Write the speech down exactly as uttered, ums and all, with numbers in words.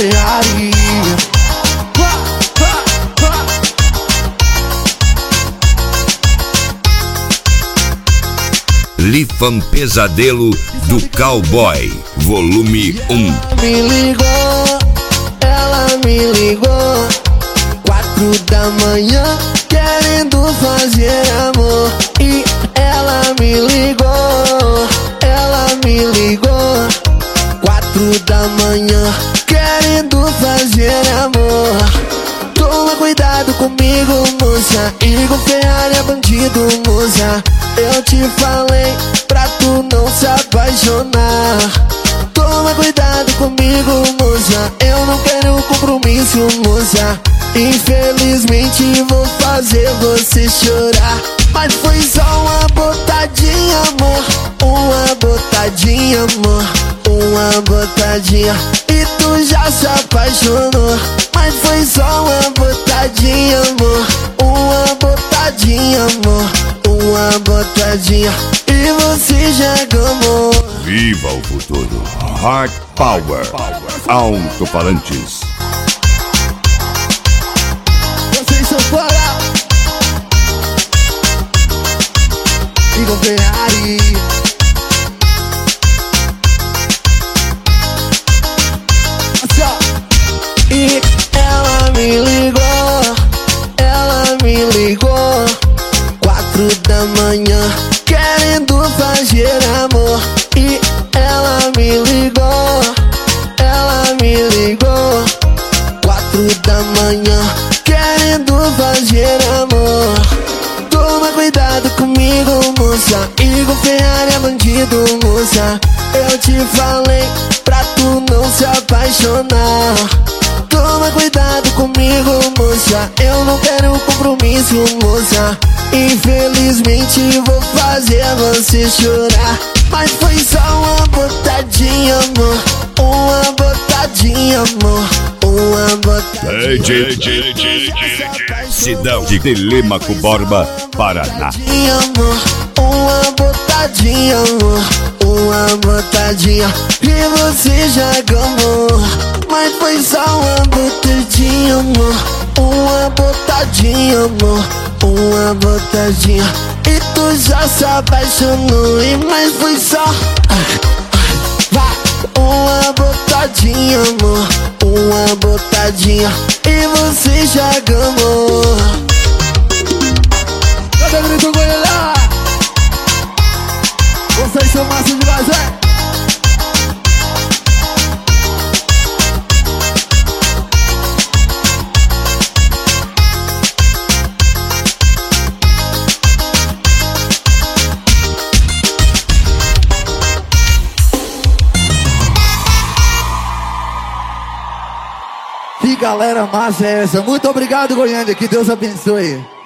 Ferrari. Lifan Pesadelo do Cowboy, volume um. Ela me ligou, ela me ligou, quatro da manhã, querendo fazer amor. E ela me ligou, ela me ligou, quatro da manhã, querendo fazer amor. Toma cuidado comigo, moça, Igor Ferrari é bandido, moça. Eu te falei pra tu não se apaixonar. Toma cuidado comigo, moça, eu não quero compromisso, moça. Infelizmente vou fazer você chorar. Mas foi só uma botadinha, amor, uma botadinha, amor, uma botadinha. E tu já se apaixonou. Mas foi só uma botadinha, amor, uma botadinha, amor, uma botadinha. E você já gamou. Viva o futuro. Hard Power. Alto-falantes. Vocês são fora. Igor Ferrari. E ela me ligou, ela me ligou, quatro da manhã, querendo fazer amor. E ela me ligou, ela me ligou, quatro da manhã, querendo fazer amor. Toma cuidado comigo, moça, Igor Ferrari é bandido, moça. Eu te falei pra tu não se apaixonar. Toma cuidado comigo, moça, eu não quero compromisso, moça. Infelizmente vou fazer você chorar. Mas foi só uma botadinha, amor, uma botadinha, amor, uma botadinha. D J Sidão de Telêmaco Borba, Paraná. Amor, uma botadinha, amor, uma botadinha. E você já gamou. Mas foi só uma botadinha, amor, uma botadinha, amor, uma botadinha. E tu já se apaixonou. E mas foi só uma botadinha, amor, uma botadinha. E você já gamou. Cadê grito Goiânia? Vocês são massa demais, é? Que galera massa é essa? Muito obrigado, Goiânia, que Deus abençoe.